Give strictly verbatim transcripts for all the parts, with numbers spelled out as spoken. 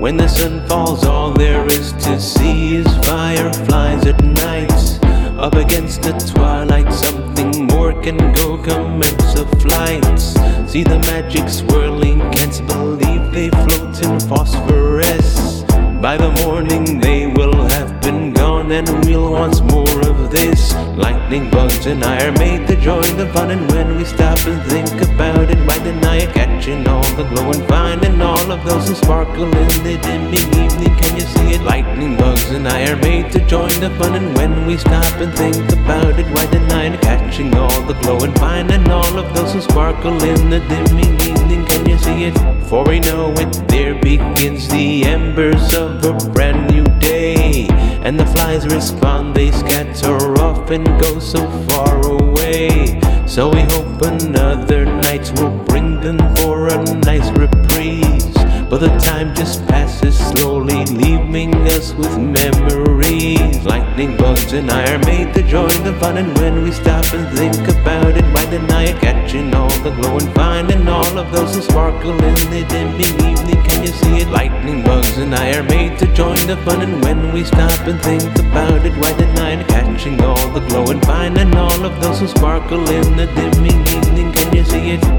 When the sun falls, all there is to see is fireflies at night. Up against the twilight, something more can go, commence a flight. See the magic swirling, can't believe they float in phosphorus. By the morning they will have been gone, and we'll want more of this. Lightning bugs and I are made to join the fun, and when we stop and think about it, why deny it? Catching all the glow and finding all of those who sparkle in the dimming evening. Can you see it? Lightning bugs and I are made to join the fun, and when we stop and think about it, why deny it? Catching all the glow and finding all of those who sparkle in the dimming evening. Can you see it? For we know it, there begins the embers of a brand new day, and the flies respond, they scatter off and go so far away. So we hope another night will bring them for a nice reprise, but the time just passes slowly, leaving us with memories. Lightning bugs and I are made to join the fun, and when we stop and think about it, why deny it? Catching all the glow and finding all of those who sparkle in the dimming evening. Can you see it? Lightning bugs and I are made to join the fun, and when we stop and think about it, why deny it? Catching all the glow and finding all of those who sparkle in the dimming evening. Can you see it?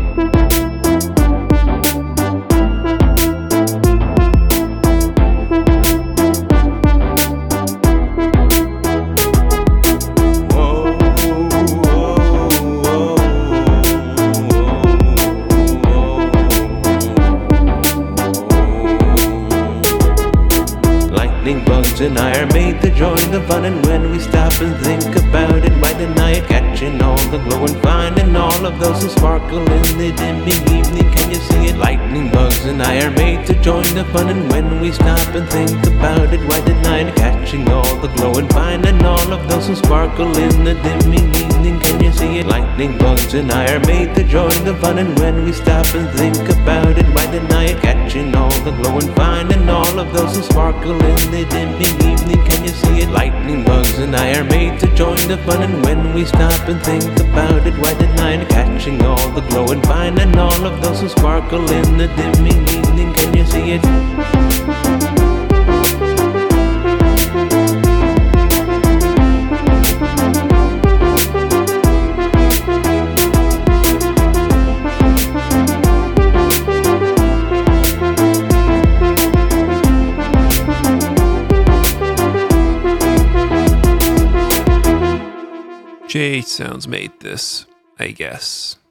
Lightning bugs and I are made to join the fun, and when we stop and think about it, why deny it? Catching all the glow and finding all of those who sparkle in the dimming evening. Can you see it? Lightning bugs and I are made to join the fun, and when we stop and think about it, why deny it? Catching all the glow and finding all of those who sparkle in the dimming evening. Can you see it? Lightning bugs and I are made to join the fun, and when we stop and think about it, why deny it? Catching all the glow and finding all of those who sparkle in the dimming evening. Can you see it? Lightning bugs and I are made to join the fun, and when we stop and think about it, why deny it? Catching all the glow and finding all of those who sparkle in the dimming evening. Can you see it? J Sounds made this, I guess.